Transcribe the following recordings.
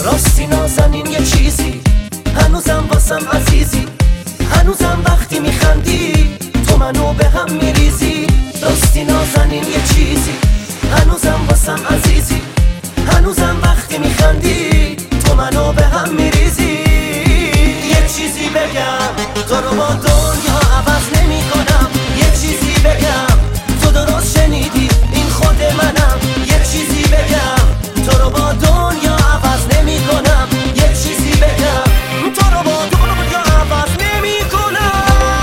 راستی نازنین یه چیزی هنوزم واسم عزیزی، هنوزم وقتی میخندی تو منو به هم میریزی. راستی نازنین یه چیزی هنوزم واسم عزیزی، هنوزم وقتی میخندی تو منو به هم میریزی. یه چیزی بگم تو رو با دنیا عوض نمی کنم، یه چیزی بگم تو درست شنیدی این خود منم. یه چیزی بگم تو رو با دنیا عوض نمی کنم، یه چیزی بگم تو رو با دنیا عوض نمی کنم.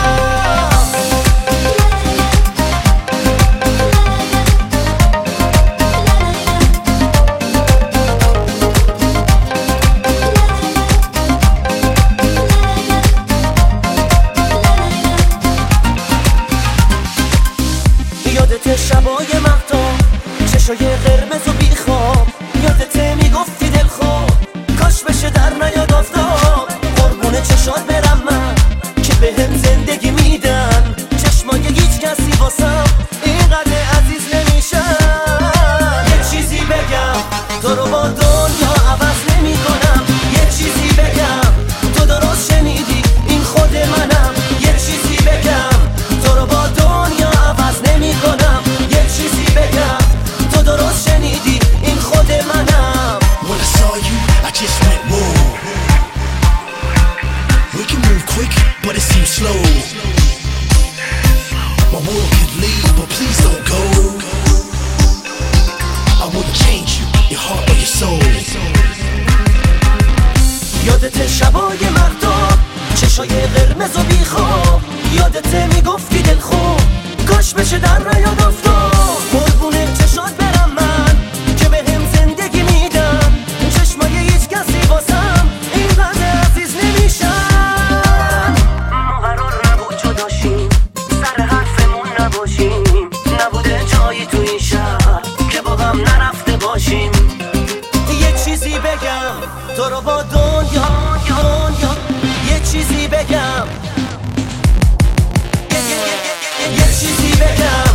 یادت شبای مهتاب، چشای قرمز و بیخواب، یادت میگفتی دلخواب کاش بشه در نیاد آفتاب. قربون چشات برم من که بهم زندگی میدن، چشمای هیچ کسی واسم اینقدر عزیز نمیشن. یه چیزی بگم تو رو با دنیا عوض نمی کنم، یه چیزی بگم تو درست شنیدی این خود منم. یه چیزی بگم تو رو با دنیا عوض نمی کنم، یه چیزی بگم تو درست شنیدی این خود منم. When I saw you, I just went whoa. We can move quick, but it seems slow. My world could leave, but please don't go. I wouldn't change you, your heart or your soul. یادت شبای مهتاب، چشای قرمز و بیخواب، یادت میگفتی دلخواب کاش بشه در نیاد آفتاب. قربون چشات برم من که بهم زندگی میدن، چشمای هیچ کسی واسم اینقدر عزیز نمیشن. ما قرار نبود جدا شیم، سر حرفمون نباشیم، نبوده جایی تو این شهر که با هم نرفته باشیم. یه چیزی بگم تو رو با دنیا یه چیزی بگم، یه چیزی بگم